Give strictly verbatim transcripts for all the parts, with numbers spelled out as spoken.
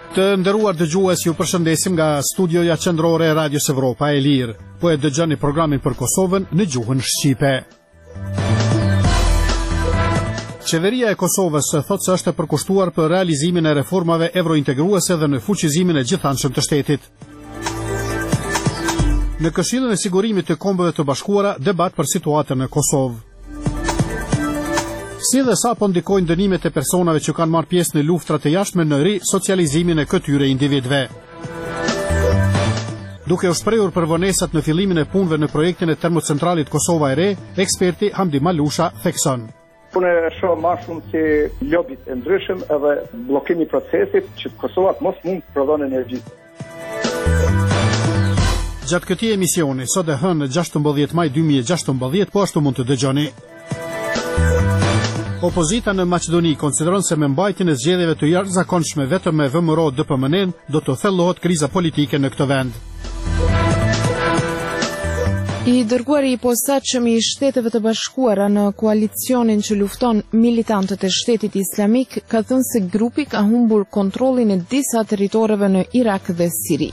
Të nderuar dëgjues, ju përshëndesim nga studioja qendrore e Radios Evropa e Lirë. Po e dëgjoni programin për Kosovën në gjuhën shqipe. Qeveria e Kosovës thotë se është e përkushtuar për realizimin e reformave evrointegruese dhe në fuqizimin e gjithanshëm të shtetit. Në Këshillin e Sigurimit të Kombeve të Bashkuara, debat për situatën në Kosovë. Si dhe sa po ndikojnë dënimet e personave që kanë marrë pjesë në luftrat e jashtme në risocializimin e këtyre individëve. Duke u shprehur për vonesat në fillimin e punëve në projektin e termocentralit Kosova e Re, eksperti Hamdi Malusha thekson. Unë e shoh më shumë si lobit e ndryshëm edhe bllokimi i procesit që Kosova mos mund të prodhon energji. Gjatë këtij emisioni, sot e hënë gjashtëmbëdhjetë maj dy mijë e gjashtëmbëdhjetë, po ashtu mund të dëgjoni. Opozita në Maqedoni konsideron se me mbajtjen e zgjedhjeve të jashtëzakonshme vetëm me V M R O D P M N do të thellohet kriza politike në këtë vend. I dërguari i posaçëm i Shteteve të Bashkuara në koalicionin që lufton militantët e Shtetit Islamik ka thënë se grupi ka humbur kontrollin e disa territoreve në Irak dhe Siri.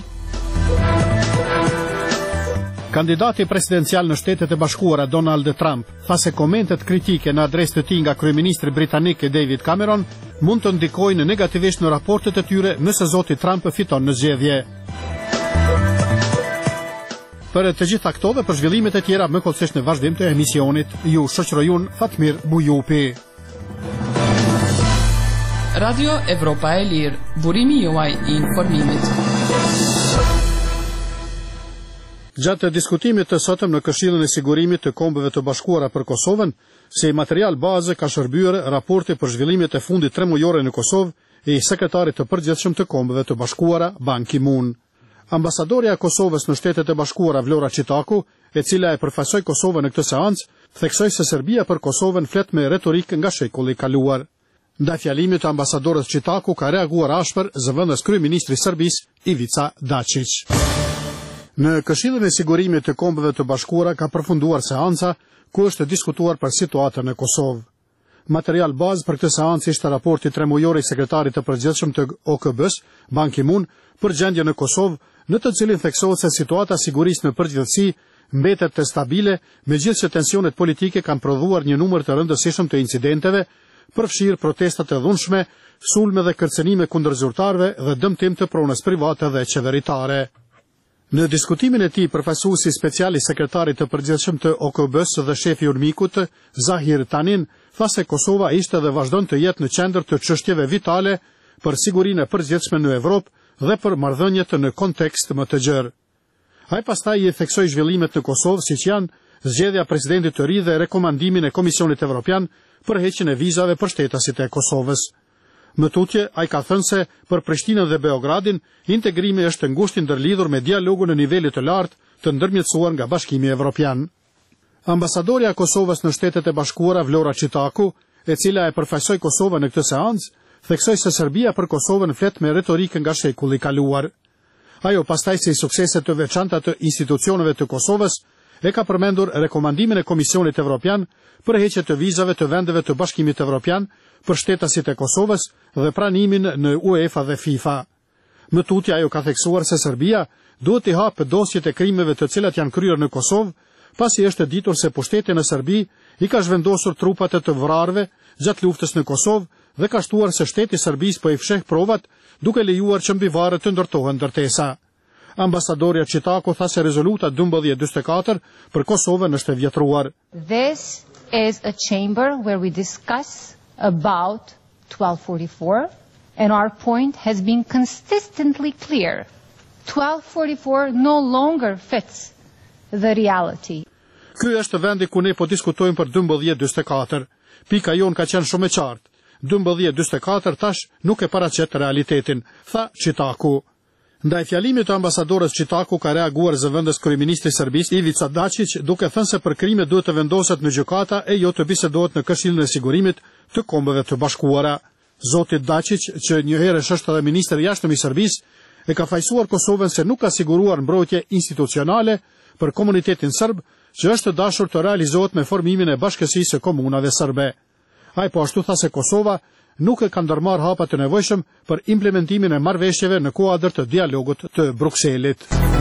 Kandidati presidencial në Shtetet e Bashkuara Donald Trump tha se komentet kritike në adresë të tij nga kryeministri britanik David Cameron mund të ndikojnë negativisht në raportet e tyre nëse zoti Trump fiton në zgjedhje. Për të gjitha këto dhe për zhvillimet e tjera më kollësisht në vazhdim të emisionit, ju shoqërojun Fatmir Bujupi. Radio Evropa e Lirë, burimi juaj i informimit. Gjatë diskutimit të sotëm në Këshillin e Sigurimit të Kombeve të Bashkuara për Kosovën, si material bazë ka shërbyer raporti për zhvillimet e fundit tremujore në Kosovë i sekretarit të përgjithshëm të Kombeve të Bashkuara, Ban Ki-moon. Ambasadorja e Kosovës në Shtetet e Bashkuara Vlora Çitaku, e cila e përfaqësoi Kosovën në këtë seancë, theksoi se Serbia për Kosovën flet me retorikë nga shekulli i kaluar. Ndaj fjalimit të ambasadorës Çitaku ka reaguar ashpër zëvendës kryeministri i Serbisë Ivica Dačić. Në Këshillin e Sigurimit të Kombeve të Bashkuara ka përfunduar seanca ku është diskutuar për situatën në Kosovë. Material bazë për këtë seancë ishte raporti tremujor i sekretarit të përgjithshëm të O K B-s, Ban Ki-moon, për gjendjen në Kosovë, në të cilin theksohet se situata sigurisë në përgjithësi mbetet të stabile, megjithëse tensionet politike kanë prodhuar një numër të rëndësishëm të incidenteve, përfshirë protestat e dhunshme, sulme dhe kërcënime kundër zyrtarëve dhe dëmtim të pronës private dhe qeveritare. Në diskutimin e tij, përfaqësuesi special i sekretarit të përgjithshëm të O K B-s dhe shefi i urmikut, Zahir Tanin, tha se Kosova ishte dhe vazhdon të jetë në qendër të çështjeve vitale për sigurinë e përgjithshme në Evropë dhe për marrëdhëniet në kontekst më të gjerë. Ai pastaj i theksoi zhvillimet në Kosovë, siç janë zgjedhja e presidentit të ri dhe rekomandimin e Komisionit Evropian për heqjen e vizave për shtetasit e Kosovës. Më tutje, ai ka thënë se për Prishtinën dhe Beogradin, integrimi është ngushtë ndërlidhur me dialogun në nivele të lartë të ndërmjetësuar nga Bashkimi Evropian. Ambasadorja e Kosovës në Shtetet e Bashkuara Vlora Çitaku, e cila e përfaqësoi Kosovën në këtë seancë, theksoi se Serbia për Kosovën flet me retorikë nga shekulli i kaluar. Ajo pastaj si suksese të veçanta të institucioneve të Kosovës e ka përmendur rekomandimin e Komisionit Evropian për heqje të vizave të vendeve të Bashkimit Evropian për shtetasit e Kosovës dhe pranimin në UEFA dhe FIFA. Më tutje ajo ka theksuar se Serbia duhet të hapë dosjet e krimeve të cilat janë kryer në Kosovë, pasi është ditur se pushteti në Serbi i ka zhvendosur trupat e të vrarëve gjatë luftës në Kosovë dhe ka shtuar se shteti i Serbisë po i fsheh provat duke lejuar që mbi varre të ndërtohen ndërtesa. Ambasadorja Çitaku tha se rezoluta dymbëdhjetë dymbëdhjetë e katër për Kosovën është e vjetruar. This is a chamber where we discuss about twelve forty-four and our point has been consistently clear. twelve forty-four no longer fits the reality. Ky është vendi ku ne po diskutojmë për dymbëdhjetë dymbëdhjetë e katër. Pika jon ka qenë shumë e qartë. dymbëdhjetë dymbëdhjetë e katër tash nuk e paraqet realitetin, tha Çitaku. Ndaj fjalimit të ambasadorës Çitaku ka reaguar zëvendës kryeministri i Serbisë Ivica Dačić, duke thënë se për krime duhet të vendoset në gjykata e jo të bisedohet në Këshillin e Sigurimit të Kombeve të Bashkuara. Zoti Dačić, që një herë është edhe ministri i jashtëm i Serbisë, e ka fajsuar Kosovën se nuk ka siguruar mbrojtje institucionale për komunitetin serb, që është dashur të realizohet me formimin e Bashkësisë së Komunave Serbe. Ai po ashtu tha se Kosova nuk e kanë ndërmarrë hapat të nevojshëm për implementimin e marrëveshjeve në kuadër të dialogut të Brukselit.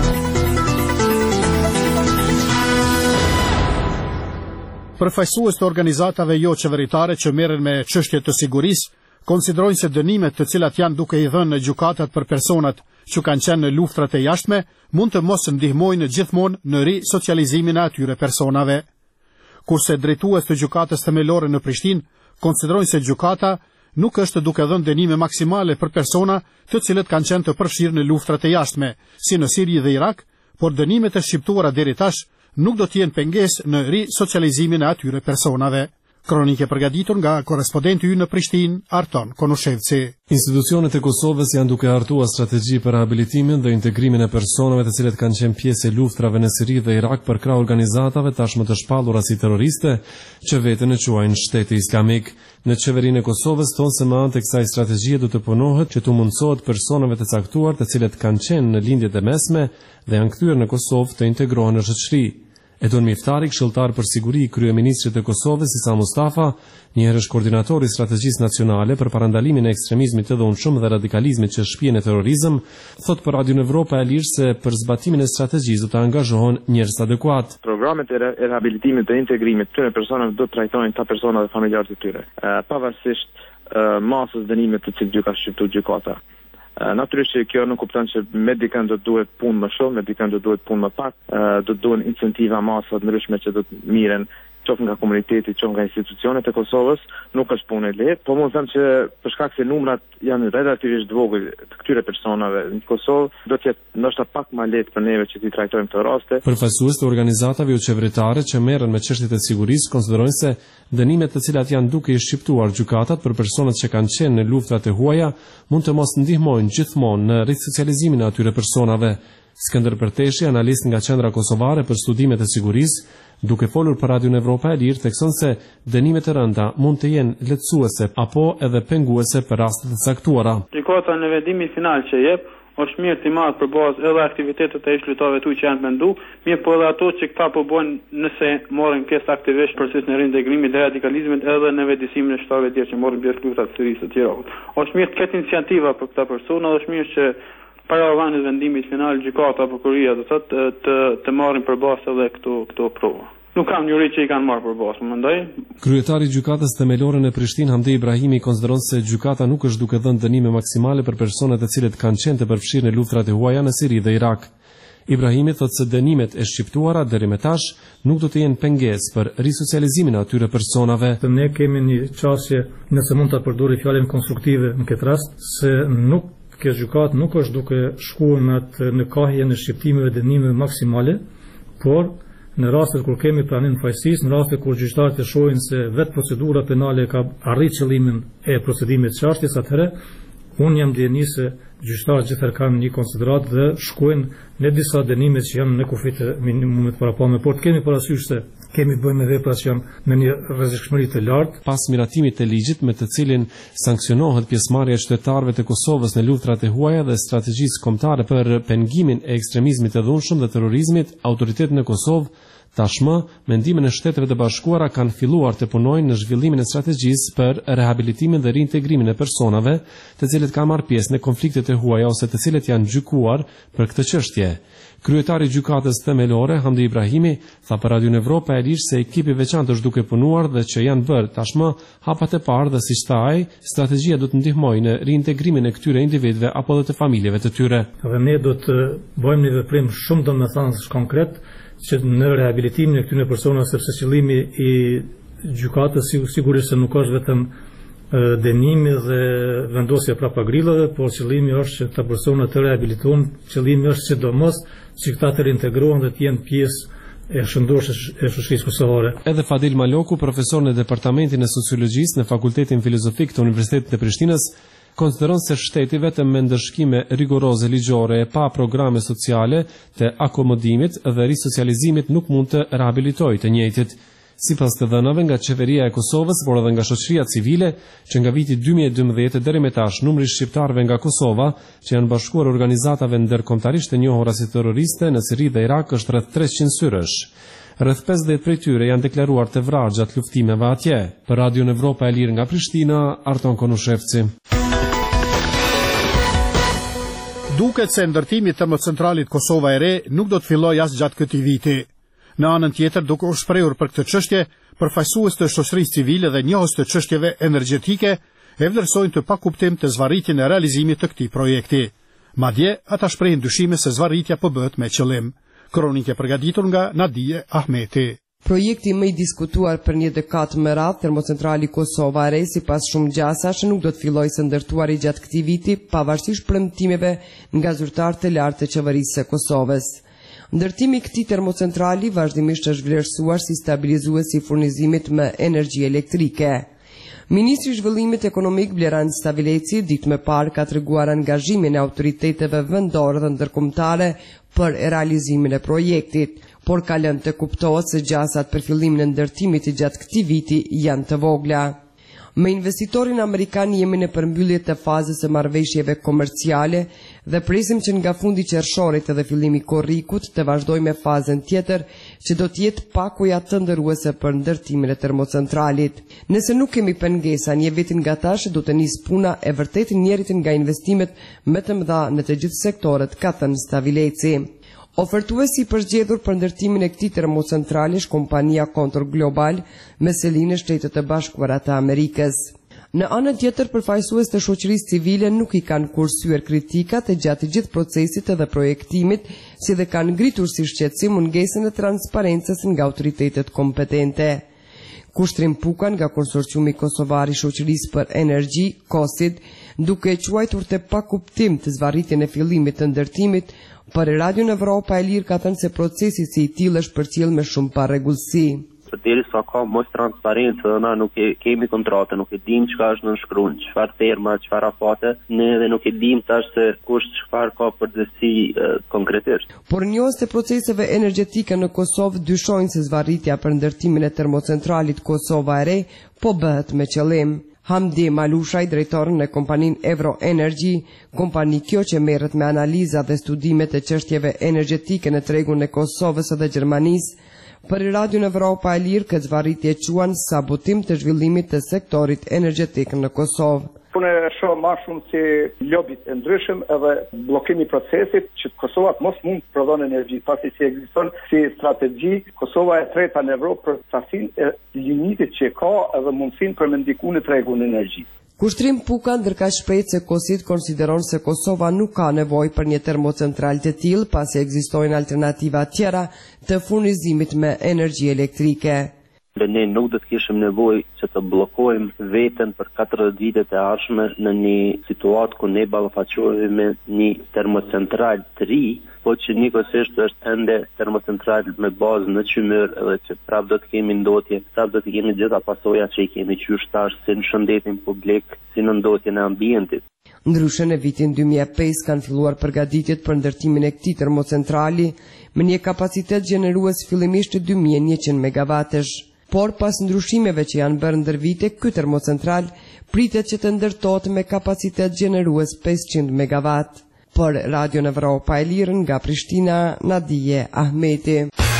Përfaqësues të organizatave jo qeveritare që merren me çështje të sigurisë konsiderojnë se dënimet të cilat janë duke i dhënë në gjykatat për personat që kanë qenë në luftrat e jashtme mund të mos ndihmojnë gjithmonë në risocializimin e atyre personave. Kurse drejtues të gjykatës themelore në Prishtinë konsiderojnë se gjykata nuk është duke dhënë dënime maksimale për persona të cilët kanë qenë të përfshirë në luftrat e jashtme, si në Siri dhe Irak, por dënimet e shqiptuara deri tash nuk do të jenë pengesë në risocializimin e atyre personave. Kronike përgatitur nga korespondenti ynë në Prishtinë, Arton Konushevci. Institucionet e Kosovës janë duke hartuar strategji për rehabilitimin dhe integrimin e personave të cilët kanë qenë pjesë e luftrave në Siri dhe Irak për krah organizatave tashmë të shpallura si terroriste, që veten e quajnë Shteti Islamik. Në qeverinë e Kosovës thonë se me anë të kësaj strategjie do të punohet që të mundsohet personave të caktuar të cilët kanë qenë në lindjet e mesme dhe janë kthyer në Kosovë të integrohen në shoqëri. Edon Miftari, këshilltar për siguri i kryeministrit të Kosovës Isa Mustafa, një herësh koordinatori i strategjisë nacionale për parandalimin e ekstremizmit të dhunshëm dhe radikalizmit që shpihen në terrorizëm, thot për Radio Evropa e Lirë se për zbatimin e strategjisë do të angazhohen njerëz adekuat. Programet e rehabilitimit dhe integrimit të këtyre personave do të trajtojnë ta persona dhe familjarët e tyre, pavarësisht masës dënimit të cilët ka shqiptuar gjykata. Natyrisht që kjo nuk kupton që me dikën do të duhet punë më shumë, me dikën do të duhet punë më pak, do të duhen incentiva masa të ndryshme që do të miren qoftë nga komuniteti, qoftë nga institucionet e Kosovës, nuk është punë e lehtë, po mund të them që për shkak se numrat janë relativisht vogël të këtyre personave në Kosovë, do të jetë ndoshta pak më lehtë për neve që t'i trajtojmë këto raste. Përfaqësues të organizatave jo qeveritare që merren me çështjet e sigurisë konsiderojnë se dënimet të cilat janë duke i shqiptuar gjykatat për personat që kanë qenë në luftrat e huaja mund të mos ndihmojnë gjithmonë në risocializimin e atyre personave. Skënder Përteshi, analist nga Qendra Kosovare për Studimet e Sigurisë, duke folur për Radio Evropa e Lirë, thekson se dënimet e rënda mund të jenë lehtësuese apo edhe penguese për raste të caktuara. Gjykata në vendimin final që jep është mirë të marrë për bazë edhe aktivitetet e ish-lojtarëve tu që janë mendu, mirë po edhe ato që këta po bojnë nëse morën pjesë aktivisht për sistem reintegrimit dhe radikalizmit edhe në vetëdijsimin e shtatëve të tjerë që morën pjesë luftat të Sirisë të Irakut. Është mirë të ketë iniciativa për këta persona, është mirë që para vënit vendimit final gjykata apo kuria do thotë të të marrin përballë edhe këto këto prova. Nuk kam njëri që i kanë marrë përballë, mendoj. Kryetari i gjykatës themelore në Prishtinë, Hamdi Ibrahimi, konsideron se gjykata nuk është duke dhënë dënime maksimale për personat të cilët kanë qenë të përfshirë në luftrat e huaja në Siri dhe Irak. Ibrahimi thotë se dënimet e shqiptuara deri më tash nuk do të jenë pengesë për risocializimin e atyre personave. Ne kemi një çështje, nëse mund ta përdori fjalën konstruktive në këtë rast, se nuk kjo gjykatë nuk është duke shkuar në, në kahje në shqiptimeve dënimeve maksimale, por në rastet kur kemi pranim fajësisë, në rastet kur gjyqtarët e shohin se vetë procedura penale ka arrit qëllimin e procedimit të çështjes, atëherë unë jam ndjeni se gjyqtarët gjithëherë kanë një konsiderat dhe shkojnë në disa dënime që janë në kufit e minimumit parapame, por të kemi parasysh se kemi bëjmë me vepra që janë me një rrezikshmëri të lartë. Pas miratimit të ligjit me të cilin sankcionohet pjesëmarrja e qytetarëve të Kosovës në luftrat e huaja dhe strategjisë kombëtare për pengimin e ekstremizmit të dhunshëm dhe terrorizmit, autoritetet në Kosovë tashmë, mendimin e Shteteve të Bashkuara kanë filluar të punojnë në zhvillimin e strategjisë për rehabilitimin dhe reintegrimin e personave të cilët kanë marrë pjesë në konfliktet e huaja ose të cilët janë gjykuar për këtë çështje. Kryetari i gjykatës themelore, Hamdi Ibrahimi, tha për Radio Evropa e Lirë se ekipi veçantë është duke punuar dhe që janë bërë tashmë hapat e parë dhe siç tha ai, strategjia do të ndihmojë në reintegrimin e këtyre individëve apo dhe të familjeve të tyre. Dhe ne do të bëjmë një veprim shumë domethënës konkret që në rehabilitimin e këtyre personave, sepse qëllimi i gjykatës sigurisht se nuk është vetëm dënimi dhe vendosja prapa grillave, por qëllimi është që këta persona të rehabilitohen, qëllimi është sidomos që këta të reintegrohen dhe të jenë pjesë e shëndoshës e shoqërisë kosovare. Edhe Fadil Maloku, profesor në Departamentin e Sociologjisë në Fakultetin Filozofik të Universitetit të Prishtinës, konsideron se shteti vetëm me ndëshkime rigoroze ligjore e pa programe sociale të akomodimit dhe risocializimit nuk mund të rehabilitojë të njëjtit. Sipas të dhënave nga qeveria e Kosovës, por edhe nga shoqëria civile, që nga viti dy mijë e dymbëdhjetë deri më tash numri i shqiptarëve nga Kosova që janë bashkuar organizatave ndërkombëtarisht të njohura si terroriste në Siri dhe Irak është rreth treqind syrësh. Rreth pesëdhjetë prej tyre janë deklaruar të vrarë gjatë luftimeve atje. Për Radion Evropa e Lirë nga Prishtina, Arton Konushevci. Duket se ndërtimi i termocentralit Kosova e Re nuk do të fillojë as gjatë këtij viti. Në anën tjetër, duke u shprehur për këtë çështje, përfaqësues të shoqërisë civile dhe njohës të çështjeve energjetike e vlerësojnë të pakuptim të zvarritjen e realizimit të këtij projekti. Madje ata shprehin dyshime se zvarritja po bëhet me qëllim. Kronikë e përgatitur nga Nadije Ahmeti. Projekti më i diskutuar për një dekatë më radh, termocentrali Kosova e Re, sipas shumë gjasash, nuk do të fillojë së ndërtuari gjatë këtij viti, pavarësisht premtimeve nga zyrtarë të lartë të qeverisë së Kosovës. Ndërtimi i këtij termocentrali vazhdimisht është vlerësuar si stabilizues i furnizimit me energji elektrike. Ministri i Zhvillimit Ekonomik Bleran Stavileci ditë më parë ka treguar angazhimin e autoriteteve vendore dhe ndërkombëtare për realizimin e projektit, por ka lënë të kuptohet se gjasat për fillimin e ndërtimit të gjatë këtij viti janë të vogla. Me investitorin amerikan jemi në përmbyllje të fazës së marrëveshjeve komerciale dhe presim që nga fundi qershorit edhe fillimi i korrikut të vazhdojmë me fazën tjetër që do të jetë pakuja të ndëruese për ndërtimin e termocentralit. Nëse nuk kemi pengesa një vit nga tash, do të nisë puna e vërtet njërit nga investimet më të mëdha në të gjithë sektorët, ka thënë Stavileci. Ofertuesi i përgjedhur për ndërtimin e këtij termocentrali është kompania Contour Global me selinë në Shtetet e Bashkuara të Amerikës. Në anën tjetër, përfaqësues të shoqërisë civile nuk i kanë kursyer kritikat e gjatë gjithë procesit edhe projektimit, si dhe kanë ngritur si shqetësim mungesën e transparencës nga autoritetet kompetente. Kushtrim Pukan nga konsorciumi kosovar i shoqërisë për energji, KOSID, duke e quajtur të pakuptim të zvarritjen e fillimit të ndërtimit, për Radion Evropa e Lirë ka thënë se procesi si i tillë është përcjell me shumë parregullsi. Derisa ka mos transparencë dhe na nuk e kemi kontratë, nuk e dim çka është nënshkruar, çfarë terma, çfarë afate, ne edhe nuk e dim tash se kush çfarë ka përgjegjësi konkretisht. Por njohës të proceseve energjetike në Kosovë dyshojnë se zvarritja për ndërtimin e termocentralit Kosova e Re po bëhet me qëllim. Hamdi Malushaj, drejtorën e kompaninë Evro Energy, kompani kjo që merret me analiza dhe studimet e çështjeve energjetike në tregun e Kosovës dhe Gjermanisë, për Radion Evropa e Lirë këtë zvarritje quan sabotim të zhvillimit të sektorit energjetik në Kosovë. Unë e shoh më shumë si lobit e ndryshëm edhe bllokimi i procesit që Kosova mos mund të prodhon energji, pasi si ekziston si strategji Kosova e treta në Evropë për sasinë e limitit që ka edhe mundësinë për me ndiku në tregun e energjisë. Kushtrim Puka ndërka shprehë se KOSID konsideron se Kosova nuk ka nevojë për një termocentral të tillë, pasi ekzistojnë alternativa tjera të furnizimit me energji elektrike. Dhe ne nuk do të kishim nevojë që të bllokojmë veten për katërdhjetë vitet e ardhshme në një situatë ku ne ballafaqohemi me një termocentral të ri, po që njëkohësisht është ende termocentral me bazë në qymyr edhe që prapë do të kemi ndotje, prapë do të kemi gjitha pasojat që i kemi qysh tash si në shëndetin publik, si në ndotjen e ambientit. Ndryshe në vitin dy mijë e pesë kanë filluar përgatitjet për ndërtimin e këtij termocentrali me një kapacitet gjenerues fillimisht të dy mijë e njëqind megawatësh. Por pas ndryshimeve që janë bërë ndër vite, ky termocentral pritet që të ndërtohet me kapacitet gjenerues pesëqind megawatt. Për Radion Evropa e Lirë nga Prishtina, Nadije Ahmeti.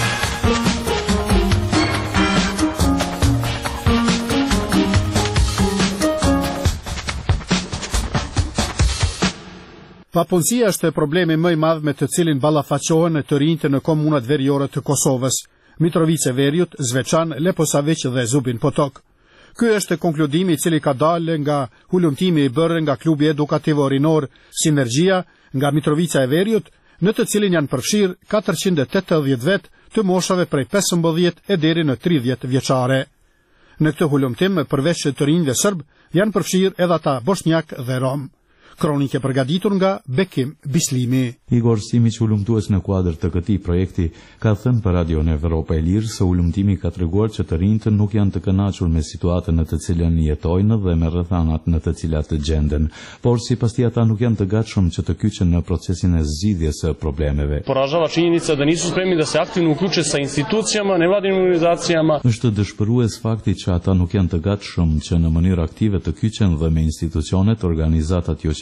Papunësia është problemi më i madh me të cilin ballafaqohen të rinjtë në komunat veriore të Kosovës. Mitrovica Veriut, Zveçan, Leposavić dhe Zubin Potok. Ky është konkludimi i cili ka dalë nga hulumtimi i bërë nga klubi edukativ orinor Sinergjia nga Mitrovica e Veriut, në të cilin janë përfshirë katërqind e tetëdhjetë vet të moshave prej pesëmbëdhjetë e deri në tridhjetë vjeçare. Në këtë hulumtim, përveç të rinjve serb, janë përfshirë edhe ata bosnjak dhe rom. Kronike përgatitur nga Bekim Bislimi. Igor Simić, ulumtues në kuadër të këtij projekti, ka thënë për Radion Evropa e Lirë se ulumtimi ka treguar që të rinjtë nuk janë të kënaqur me situatën në të cilën jetojnë dhe me rrethanat në të cilat të gjenden, por sipas tij ata nuk janë të gatshëm që të kyçen në procesin e zgjidhjes së problemeve. Poražava činjenica da nisu spremni da se aktivno uključe sa institucijama, nevladinim organizacijama. Është dëshpërues fakti që ata nuk janë të gatshëm që në mënyrë aktive të kyçen dhe me institucionet, organizatat jo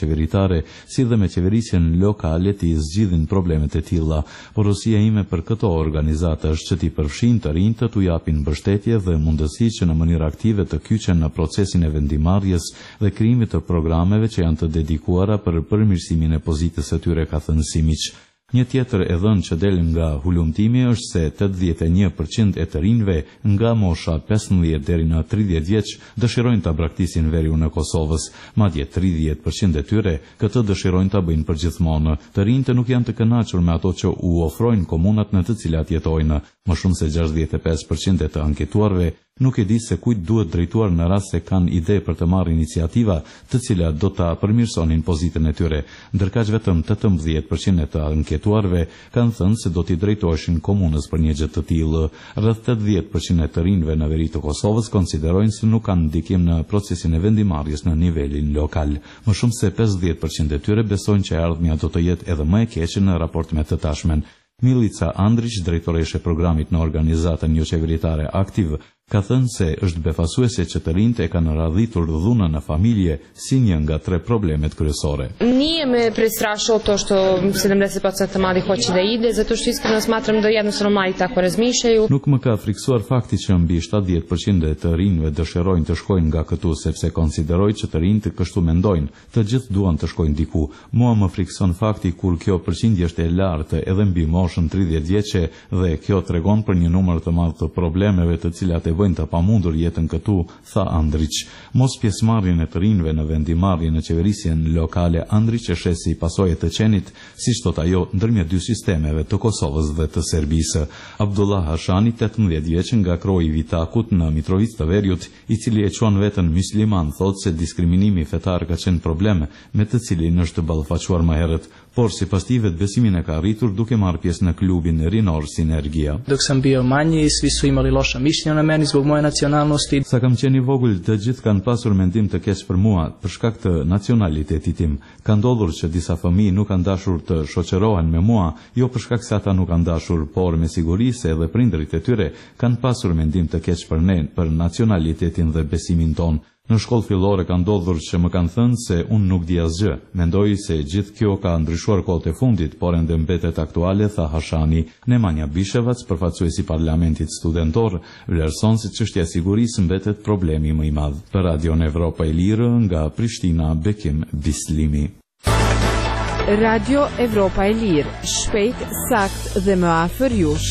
qeveritare, si dhe me qeverisjen lokale të zgjidhin problemet e tilla. Porosia ime për këto organizata është që t'i përfshin të rinj të t'u japin mbështetje dhe mundësi që në mënyrë aktive të kyçen në procesin e vendimarrjes dhe krijimit të programeve që janë të dedikuara për përmirësimin e pozitës së tyre, ka thënë Simić. Një tjetër e dhënë që del nga hulumtimi është se tetëdhjetë e një përqind e të rinjve nga mosha pesëmbëdhjetë deri në tridhjetë vjeç dëshirojnë ta braktisin veriun në Kosovës, madje tridhjetë përqind e tyre këtë dëshirojnë ta bëjnë përgjithmonë. Të rinjtë nuk janë të kënaqur me ato që u ofrojnë komunat në të cilat jetojnë. Më shumë se gjashtëdhjetë e pesë përqind e të anketuarve nuk e di se kujt duhet drejtuar në rast se kanë ide për të marrë iniciativa të cilat do ta përmirësonin pozitën e tyre, ndërkaq vetëm tetëmbëdhjetë përqind e të anketuarve kanë thënë se do t'i drejtoheshin komunës për një gjë të tillë. Rreth tetëdhjetë përqind e të rinjve në veri të Kosovës konsiderojnë se nuk kanë ndikim në procesin e vendimarrjes në nivelin lokal. Më shumë se pesëdhjetë përqind e tyre besojnë që ardhmja do të jetë edhe më e keqe në raport me të tashmen. Milica Andrić, drejtoreshe programit në organizatën jo qeveritare Aktiv, ka thënë se është befasuese që të rinjtë e kanë radhitur dhunën në familje si një nga tre problemet kryesore. Nije me prestrašilo to što sedamdeset posto mladih hoće da ide, zato što iskreno smatram da jednostavno mladi tako razmišljaju. Nuk më ka friksuar fakti që mbi shtatëdhjetë përqind e të rinjve dëshirojnë të shkojnë nga këtu sepse konsideroj që të rinjtë kështu mendojnë, të gjithë duan të shkojnë diku. Mua më frikson fakti kur kjo përqindje është e lartë edhe mbi moshën tridhjetë vjeçe dhe kjo tregon për një numër të madh të problemeve të cilat bëjnë të pamundur jetën këtu, tha Andrić. Mos pjesëmarrjen e të rinjve në vendimarrje në qeverisjen lokale, Andrić e sheh si pasojë të qenit, siç thot ajo, ndërmjet dy sistemeve të Kosovës dhe të Serbisë. Abdullah Hashani, tetëmbëdhjetë vjeç, nga kroji i Vitakut në Mitrovicë të Veriut, i cili e quan veten musliman, thot se diskriminimi fetar ka qenë problem me të cilin është ballafaquar më herët, por sipas tij vetbesimin e ka arritur duke marrë pjesë në klubin rinor Sinergia. Dok sam bio manji, svi su imali loša mišljenja o meni zbog moje nacionalnosti. Sa kam qenë i vogël, të gjithë kanë pasur mendim të keq për mua për shkak të nacionalitetit tim. Ka ndodhur që disa fëmijë nuk kanë dashur të shoqërohen me mua, jo për shkak se ata nuk kanë dashur, por me siguri se edhe prindërit e tyre kanë pasur mendim të keq për ne, për nacionalitetin dhe besimin ton. Në shkollë fillore ka ndodhur që më kanë thënë se unë nuk di asgjë. Mendoj se gjithë kjo ka ndryshuar kohët e fundit, por ende mbetet aktuale, tha Hashani. Nemanja Bishevac, përfaqësuesi i Parlamentit Studentor, vlerëson se çështja e sigurisë mbetet problemi më i madh. Për Radion Evropa e Lirë, nga Prishtina, Bekim Bislimi. Radio Evropa e Lirë, shpejt, sakt dhe më afër jush.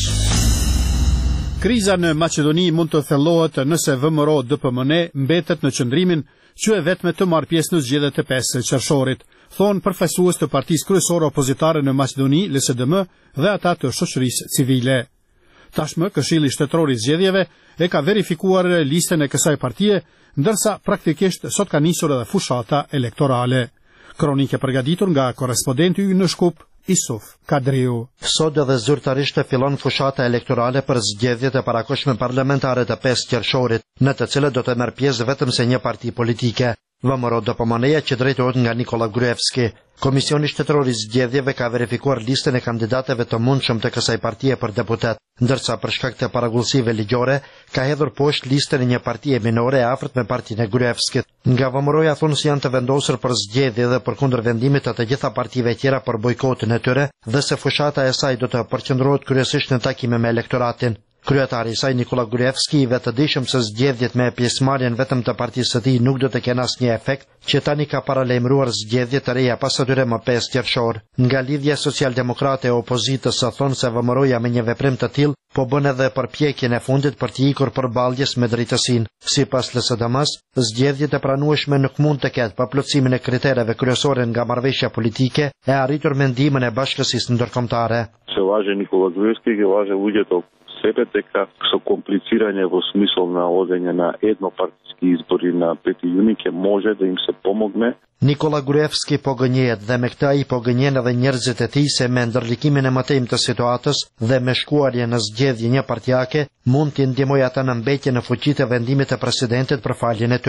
Kriza në Maqedoni mund të thellohet nëse V M R O D P M N mbetet në qëndrimin që e vetme të marrë pjesë në zgjedhjet e pesë qershorit, thonë përfaqësues të partisë kryesore opozitare në Maqedoni, L S D M, dhe ata të shoqërisë civile. Tashmë Këshilli Shtetëror i Zgjedhjeve e ka verifikuar listën e kësaj partie, ndërsa praktikisht sot ka nisur edhe fushata elektorale. Kronike përgatitur nga korrespondenti ynë në Shkup, Isuf Kadriu. Sot edhe zyrtarisht e fillon fushata elektorale për zgjedhjet e parakohshme parlamentare të pesë qershorit, në të cilët do të merr pjesë vetëm se një parti politike. V M R O D P M N-ja që drejtohet nga Nikola Gruevski. Komisioni Shtetëror i Zgjedhjeve ka verifikuar listën e kandidatëve të mundshëm të kësaj partie për deputet, ndërsa për shkak të paragullësive ligjore ka hedhur poshtë listën e një partie minore e afërt me partinë e Gruevskit. Nga V M R O-ja thonë se janë të vendosur për zgjedhje dhe përkundër vendimit të të gjitha partive tjera për bojkotin e tyre dhe se fushata e saj do të përqendrohet kryesisht në takime me elektoratin. Kryetari i saj Nikola Gruevski i vetëdijshëm se zgjedhjet me pjesëmarrjen vetëm të partisë së tij nuk do të kenë asnjë efekt, që tani ka paralajmëruar zgjedhje të reja pas atyre më pesë qershor. Nga lidhja socialdemokrate e opozitës sa thonë se V M R O-ja me një veprim të tillë po bën edhe përpjekjen e fundit për të ikur përballjes me drejtësinë. Sipas L S D M-s, zgjedhjet e pranueshme nuk mund të ketë pa plotësimin e kritereve kryesore nga marrëveshja politike e arritur me ndihmën e bashkësisë ndërkombëtare. Që važe Nikola Gruevski, që važe uvjet sebe дека со комплицирање во смисол на одење на еднопартиски избори на пети јуни ќе може да им се помогне. Nikola Gruevski po gënjehet dhe me këtë ai po gënjen edhe njerëzit e tij se me ndërlikimin e mëtejmë të situatës dhe me shkuarje në zgjedhje një partijake mund t'i ndihmojë ata në mbetje në fuqitë e vendimit të presidentit për faljen e tyre.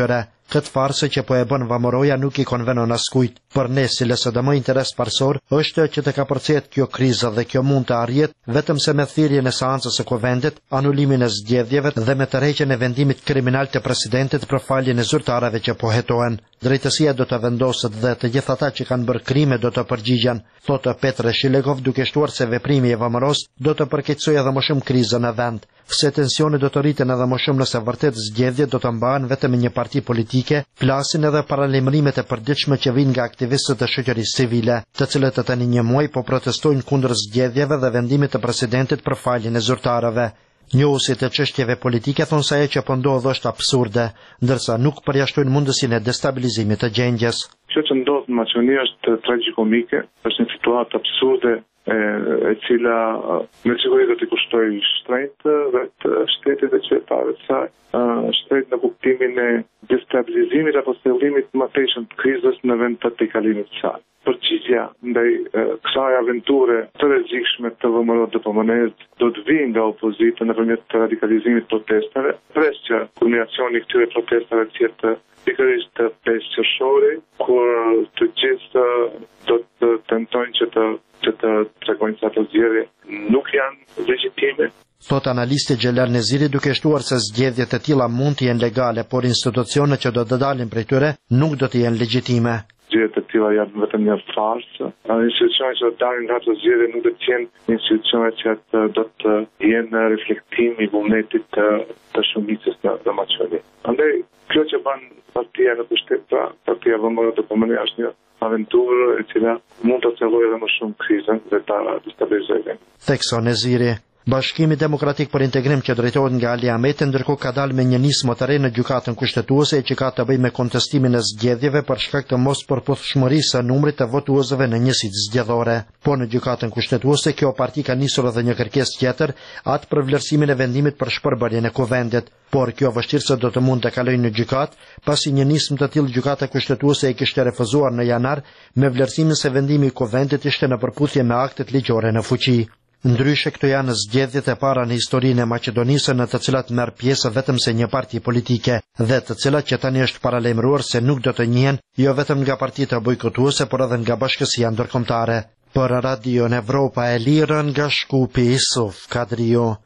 Këtë farsë që po e bën Vamoroja nuk i konvenon askujt. Për ne, si lësë dhe më interes parsor, është që të ka përcet kjo krizë dhe kjo mund të arjet vetëm se me thirrjen e seancës së Kuvendit, anulimin e zgjedhjeve dhe me tërheqjen e vendimit kriminal të presidentit për faljen e zyrtarëve që po hetohen. Drejtësia do të vendoset dhe të gjithë ata që kanë bërë krime do të përgjigjen, thotë Petr Shilegov, duke shtuar se veprimi i Vamoros do të përkeqësojë edhe më shumë krizën në vend. Se tensioni do të rriten edhe më shumë nëse vërtet zgjedhjet do të mbahen vetëm me një parti politike, flasin edhe paralajmërimet e përditshme që vijnë nga aktivistët e shoqërisë civile, të cilët të tani një muaj po protestojnë kundër zgjedhjeve dhe vendimit të presidentit për faljen e zyrtarëve. Njohusit e çështjeve politike thonë se ajo që po ndodh është absurde, ndërsa nuk përjashtojnë mundësinë e destabilizimit të gjendjes. Kjo që ndodh në Maqedoni është tragjikomike, është një situatë absurde e, e cila me siguri do t'i kushtoj shtrenjtë vetë shtetit dhe qytetarëve të saj, shtrenjtë në kuptimin e destabilizimit apo thellimit të mëtejshëm të krizës në vend të tejkalimit të saj. Përgjigja ndaj kësaj aventure të rrezikshme të V M R-it D P M N-s do të vijë nga opozita nëpërmjet të radikalizimit protestave, pres që kulminacioni i këtyre protestave të jetë pikërisht të pesë qershori, kur të gjithë do të tentojnë që të që të tregojnë se ato zgjedhje nuk janë legjitime. Thot analisti Xhelar Neziri, duke shtuar se zgjedhjet e tilla mund të jenë legale, por institucionet që do të dalin prej tyre nuk do të jenë legjitime. Zgjedhjet e tilla janë vetëm një farsë. Institucionet që do dalin nga ato zgjedhje nuk do të jenë institucione që do të jenë reflektim i vullnetit të, të shumicës në, në Maqedoni. Andaj, kjo që bën partia në pushtet, pra partia V M R-it D P M N është një aventurë e cila mund të thellojë edhe më shumë krizën dhe ta destabilizojë. Thekson Neziri. Bashkimi Demokratik për Integrim që drejtohet nga Ali Ahmeti ndërkohë ka dalë me një nismë të re në gjykatën kushtetuese që ka të bëjë me kontestimin e zgjedhjeve për shkak të mos përputhshmërisë së numrit të votuesve në njësitë zgjedhore. Po në gjykatën kushtetuese kjo parti ka nisur edhe një kërkesë tjetër, atë për vlerësimin e vendimit për shpërbërjen e Kuvendit, por kjo vështirësi do të mund të kalojë në gjykat, pasi një nismë të tillë gjykata kushtetuese e kishte refuzuar në janar me vlerësimin se vendimi i Kuvendit ishte në përputhje me aktet ligjore në fuqi. Ndryshe këto janë zgjedhjet e para në historinë e Maqedonisë në të cilat merr pjesë vetëm se një parti politike dhe të cilat që tani është paralajmëruar se nuk do të njihen jo vetëm nga partitë bojkotuese por edhe nga bashkësia ndërkombëtare. Për Radio Evropa e Lirë nga Shkupi Isuf Kadrio.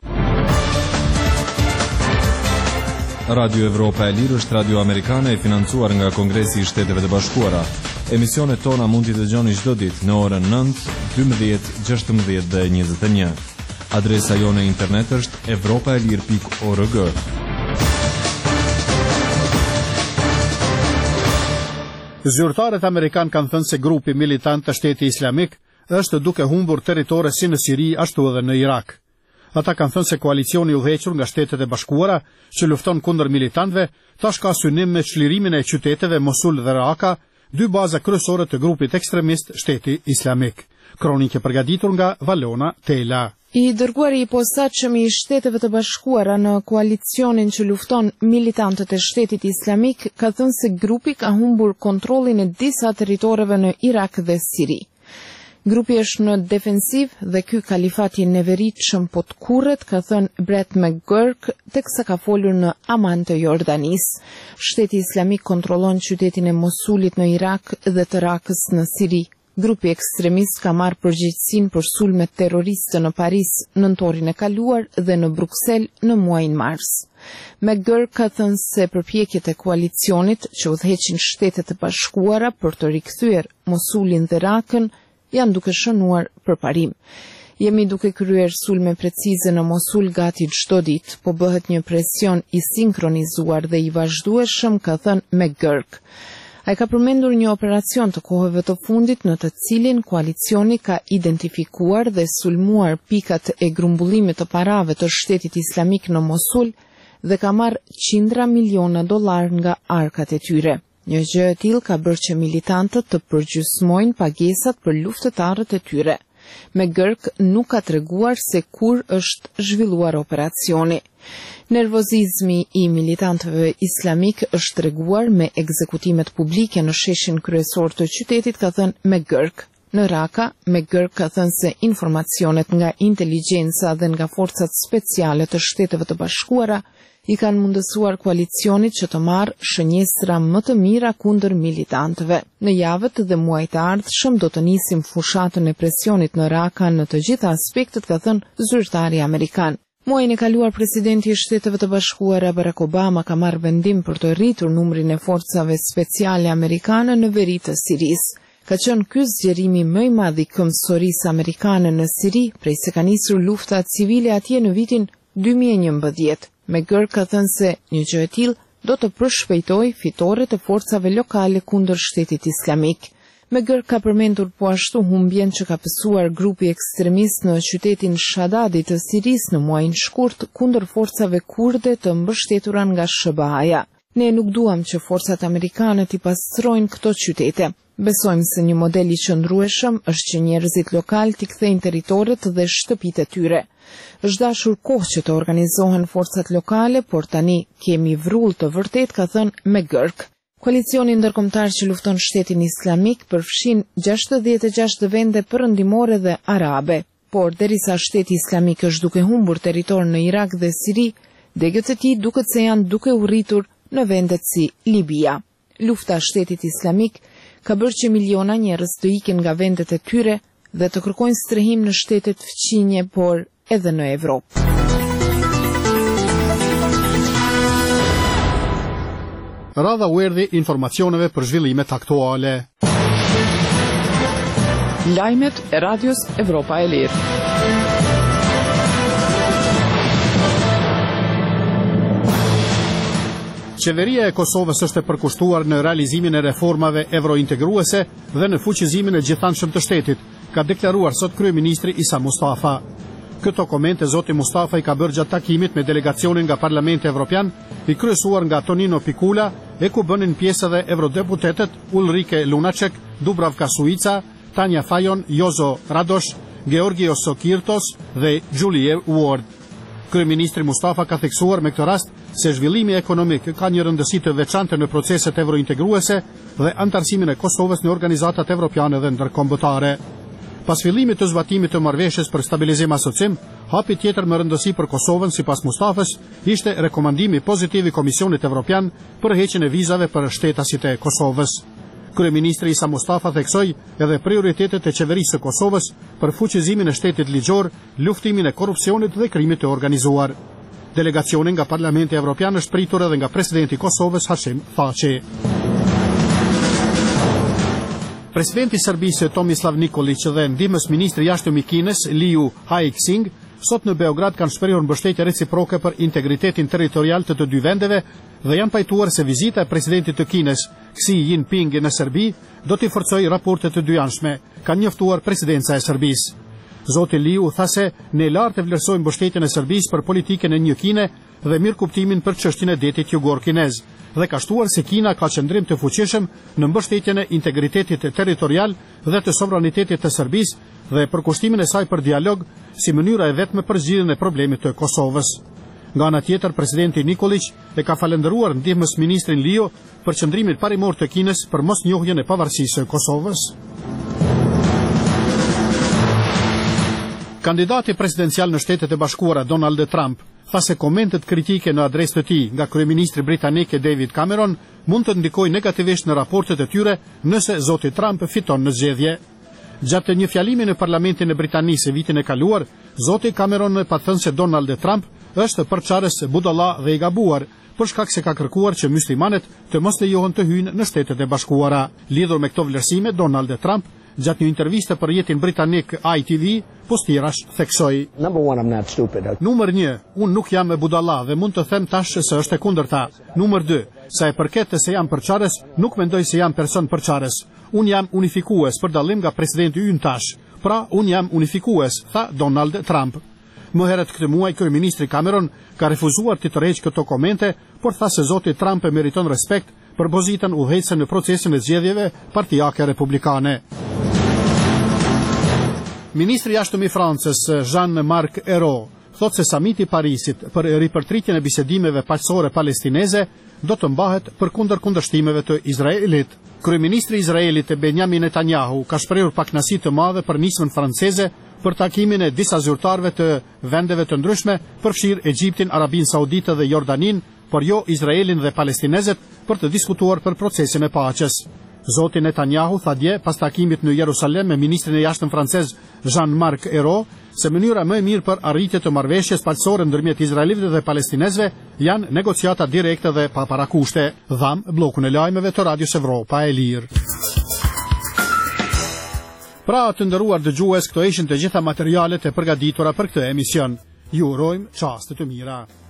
Radio Evropa e Lirë është radio amerikane e financuar nga Kongresi i Shteteve të Bashkuara. Emisionet tona mund t'i dëgjoni çdo ditë në orën nëntë, dymbëdhjetë, gjashtëmbëdhjetë dhe njëzet e një. Adresa jone internet është evropaelir pikë org. Zyrtarët amerikan kanë thënë se grupi militant të Shtetit Islamik është duke humbur territore si në Siri ashtu edhe në Irak. Ata kanë thënë se koalicioni i udhëhequr nga Shtetet e Bashkuara që lufton kundër militantëve tash ka synim me çlirimin e qyteteve Mosul dhe Raqqa, dy baza kryesore të grupit ekstremist Shteti Islamik. Kronikë përgatitur nga Valona Tela. I dërguari i posaçëm i Shteteve të Bashkuara në koalicionin që lufton militantët e Shtetit Islamik ka thënë se grupi ka humbur kontrollin e disa territoreve në Irak dhe Siri. Grupi është në defensiv dhe ky kalifat i neveritshëm po të kurret, ka thënë Brett McGurk, teksa ka folur në Aman të Jordanisë. Shteti Islamik kontrollon qytetin e Mosulit në Irak dhe të Rakës në Siri. Grupi ekstremist ka marrë përgjegjësinë për sulmet terroriste në Paris nëntorin e kaluar dhe në Bruksel në muajin mars. McGurk ka thënë se përpjekjet e koalicionit që udhëheqin Shtetet e Bashkuara për të rikthyer Mosulin dhe Rakën janë duke shënuar për parim. Jemi duke kryer sulme precize në Mosul gati çdo ditë, po bëhet një presion i sinkronizuar dhe i vazhdueshëm, ka thënë McGurk. Ai ka përmendur një operacion të kohëve të fundit në të cilin koalicioni ka identifikuar dhe sulmuar pikat e grumbullimit të parave të Shtetit Islamik në Mosul dhe ka marrë qindra miliona dollar nga arkat e tyre. Një gjë e tillë ka bërë që militantët të përgjysmojnë pagesat për luftëtarët e tyre. McGurk nuk ka treguar se kur është zhvilluar operacioni. Nervozizmi i militantëve islamik është treguar me ekzekutimet publike në sheshin kryesor të qytetit, ka thënë McGurk. Në Raqqa, McGurk ka thënë se informacionet nga inteligjenca dhe nga forcat speciale të Shteteve të Bashkuara i kanë mundësuar koalicionit që të marrë shënjestra më të mira kundër militantëve. Në javët dhe muajt e ardhshëm do të nisim fushatën e presionit në Raqqa në të gjitha aspektet, ka thënë zyrtari amerikan. Muajin e kaluar presidenti i Shteteve të Bashkuara Barack Obama ka marrë vendim për të rritur numrin e forcave speciale amerikane në veri të Sirisë. Ka qenë ky zgjerimi më i madh i këmbësorisë amerikane në Siri prej se ka nisur lufta civile atje në vitin dy mijë e njëmbëdhjetë. McGurk ka thënë se një gjë e tillë do të përshpejtojë fitoret e forcave lokale kundër Shtetit Islamik. McGurk ka përmendur po ashtu humbjen që ka pësuar grupi ekstremist në qytetin Shadadi të Sirisë në muajin shkurt kundër forcave kurde të mbështetura nga S B A-ja. Ne nuk duam që forcat amerikane t'i pastrojnë këto qytete. Besojmë se një model i qëndrueshëm është që njerëzit lokal t'i kthejnë territoret dhe shtëpitë e tyre. Është dashur kohë që të organizohen forcat lokale, por tani kemi vrull të vërtet, ka thënë McGurk. Koalicioni ndërkombëtar që lufton Shtetin Islamik përfshin gjashtëdhjetë e gjashtë vende perëndimore dhe arabe, por derisa Shteti Islamik është duke humbur territor në Irak dhe Siri, degët e tij duket se janë duke u rritur në vendet si Libia. Lufta Shtetit Islamik ka bërë që miliona njerëz të ikin nga vendet e tyre dhe të kërkojnë strehim në shtetet fqinje, por edhe në Evropë. Radha u erdhi informacioneve për zhvillimet aktuale. Lajmet e Radios Evropa e Lirë. Qeveria e Kosovës është e përkushtuar në realizimin e reformave evrointegruese dhe në fuqizimin e gjithanshëm të shtetit, ka deklaruar sot kryeministri Isa Mustafa. Këto komente zoti Mustafa i ka bërë gjatë takimit me delegacionin nga Parlamenti Evropian, i kryesuar nga Tonino Pikula, e ku bënin pjesë edhe eurodeputetet Ulrike Lunacek, Dubravka Suica, Tanja Fajon, Jozo Radosh, Georgios Sokirtos dhe Julie Ward. Kryeministri Mustafa ka theksuar me këtë rast se zhvillimi ekonomik ka një rëndësi të veçantë në proceset evrointegruese dhe antarësimin e Kosovës në organizatat evropiane dhe ndërkombëtare. Pas fillimit të zbatimit të marrëveshjes për stabilizim asocim, hapi tjetër më rëndësi për Kosovën sipas Mustafës ishte rekomandimi pozitiv i Komisionit Evropian për heqjen e vizave për shtetasit e Kosovës. Kryeministri Isa Mustafa theksoi edhe prioritetet e qeverisë së Kosovës për fuqizimin e shtetit ligjor, luftimin e korrupsionit dhe krimit të organizuar. Delegacioni nga Parlamenti Evropian është pritur edhe nga presidenti i Kosovës Hashim Thaçi. Presidenti i Serbisë Tomislav Nikolić dhe ndihmës ministri i jashtëm i Kinës Liu Haixing sot në Beograd kanë shprehur mbështetje reciproke për integritetin territorial të të dy vendeve dhe janë pajtuar se vizita e presidentit të Kinës Xi Jinping në Serbi do t'i forcojë raportet të dyjanshme, ka njoftuar presidenca e Serbisë. Zoti Liu tha se ne lartë vlerësojmë mbështetjen e Serbisë për politikën e një Kine dhe mirëkuptimin për çështjen e detit jugor kinez, dhe ka shtuar se Kina ka qëndrim të fuqishëm në mbështetjen e integritetit territorial dhe të sovranitetit të Serbisë dhe për kushtimin e saj për dialog si mënyra e vetme për zgjidhjen e problemit të Kosovës. Nga ana tjetër, presidenti Nikolić e ka falendëruar ndihmës ministrin Liu për qëndrimin parimor të Kinës për mosnjohjen e pavarësisë së Kosovës. Kandidati presidencial në Shtetet e Bashkuara Donald Trump tha se komentet kritike në adresë të tij nga kryeministri britanik David Cameron mund të ndikojnë negativisht në raportet e tyre nëse zoti Trump fiton në zgjedhje. Gjatë një fjalimi në Parlamentin e Britanisë vitin e kaluar, zoti Cameron pa thënë se Donald Trump është përçarës budalla dhe i gabuar, për shkak se ka kërkuar që muslimanët të mos lejohen të hyjnë në Shtetet e Bashkuara. Lidhur me këto vlerësime, Donald Trump gjatë një interviste për rrjetin britanik I T V, postirash theksoi: Numër një, unë nuk jam e budalla dhe mund të them tash se është e kundërta. Numër dy, sa e përket se jam përçarës, nuk mendoj se jam person përçarës. Unë jam unifikues për dallim nga presidenti ynë tash. Pra, unë jam unifikues, tha Donald Trump. Më herët këtë muaj, kryeministri Cameron ka refuzuar të tërheqë këto komente, por tha se zoti Trump e meriton respekt për pozitën udhëheqëse në procesin e zgjedhjeve partijake republikane. Ministri i jashtëm i Francës, Jean-Marc Ayrault, thot se samiti i Parisit për ripërtritjen e bisedimeve paqësore palestineze do të mbahet përkundër kundërshtimeve të Izraelit. Kryeministri i Izraelit Benjamin Netanyahu ka shprehur pakënaqësi të madhe për nismën franceze për takimin e disa zyrtarëve të vendeve të ndryshme, përfshirë Egjiptin, Arabinë Saudite dhe Jordanin, por jo Izraelin dhe palestinezët, për të diskutuar për procesin e paqes. Zoti Netanyahu tha dje pas takimit në Jerusalem me ministrin e jashtëm francez Jean-Marc Ayrault se mënyra më e mirë për arritje të marrëveshjes paqësore ndërmjet izraelitëve dhe palestinezëve janë negociata direkte dhe pa parakushte. Dham bllokun e lajmeve të Radios Evropa e Lirë. Pra të nderuar dëgjues, këto ishin të gjitha materialet e përgatitura për këtë emision. Ju urojmë çaste të mira.